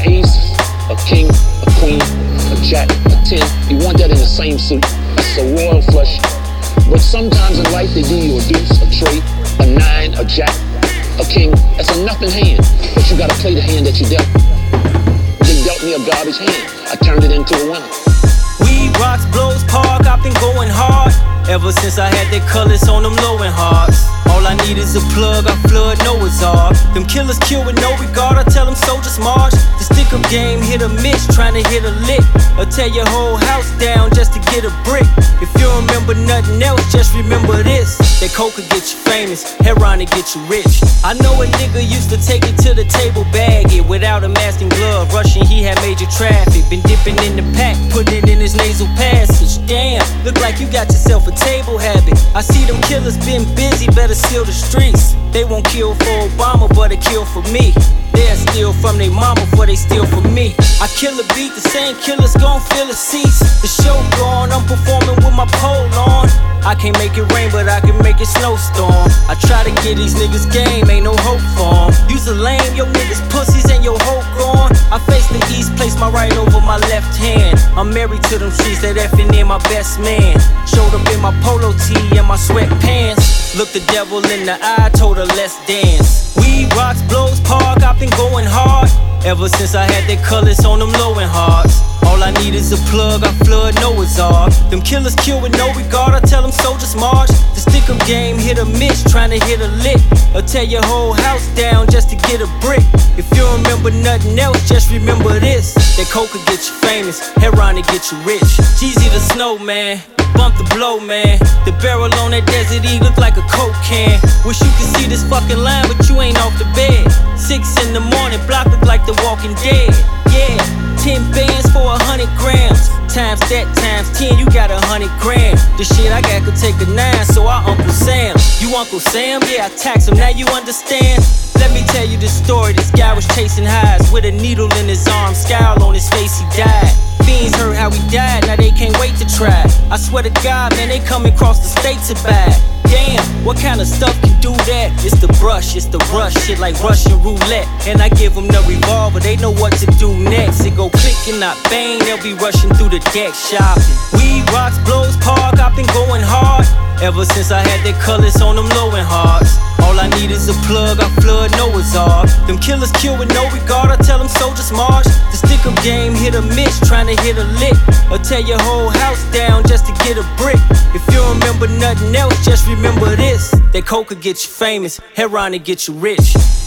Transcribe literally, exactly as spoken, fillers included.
an ace, a king, a queen, a jack, a ten. You want that in the same suit. That's a royal flush. But sometimes in life they give you a deuce, a trade, a nine, a jack, a king. That's a nothing hand. But you gotta play the hand that you dealt. They dealt me a garbage hand. I turned it into a winner. Weed, rocks, blows, park, I've been going hard ever since I had their colors on them low and hearts. All I need is a plug, I flood Noah's Ark. Them killers kill with no regard, I tell them soldiers march. The stick-up game hit a miss, trying to hit a lick, or tear your whole house down just to get a brick. If you don't remember nothing else, just remember this. That coke could get you famous, heroin to get you rich. I know a nigga used to take it to the table, bag it without a mask and glove, rushing he had major traffic. Been dipping in the pack, putting it in his nasal passage. Damn, look like you got yourself a table habit. I see them killers been busy, better seal the streets. They won't kill for Obama, but they kill for me. They'll steal from their mama before they steal from me. I kill a beat, the same killers gon' fill the seats. The show gone, I'm performing with my pole on. I can't make it rain, but I can make it snowstorm. I try to get these niggas game, ain't no hope for 'em. Use a lame, your niggas pussies and your hope gone. I face the east, place my right over my left hand. I'm married to them streets, that effing in my best man. Showed up in my polo tee and my sweatpants. Looked the devil in the eye, told her let's dance. Weed, rocks, blows, park, I've been going hard ever since I had their colors on them low and hearts. All I need is a plug, I flood Noah's Ark. Them killers kill with no regard, I tell them soldiers march. The stick-up game hit a miss, trying to hit a lick, or tear your whole house down just to get a brick. If you don't remember nothing else, just remember this. That coke could get you famous, heroin to get you rich. Jeezy the Snowman, bump the blow, man. The barrel on that Desert Eagle look like a coke can. Wish you could see this fucking line, but you ain't off the bed. Six in the morning, block look like the Walking Dead. Yeah, ten bands for a hundred grams. Times that times ten, you got a hundred grand. The shit I got could take a nine, so I Uncle Sam. You Uncle Sam? Yeah, I tax him, now you understand. Let me tell you the story. This guy was chasing highs with a needle in his arm, scowl on his face, he died. Fiends heard how he died, now they can't wait to try. I swear to God, man, they come across the state to buy. Damn, what kind of stuff can do that? It's the brush, it's the rush, shit like Russian roulette. And I give them the revolver, they know what to do next. It go click and not bang, they'll be rushing through the deck shopping. Weed, rocks, blows, park, I've been going hard ever since I had their colors on them low and hearts. All I need is a plug, I flood Noah's Ark. Them killers kill with no regard, I tell them soldiers march. The stick-up game hit a miss, trying to hit a lick, or tear your whole house down just to get a brick. If you don't remember nothing else, just remember this. That coke could get you famous, heroin to get you rich.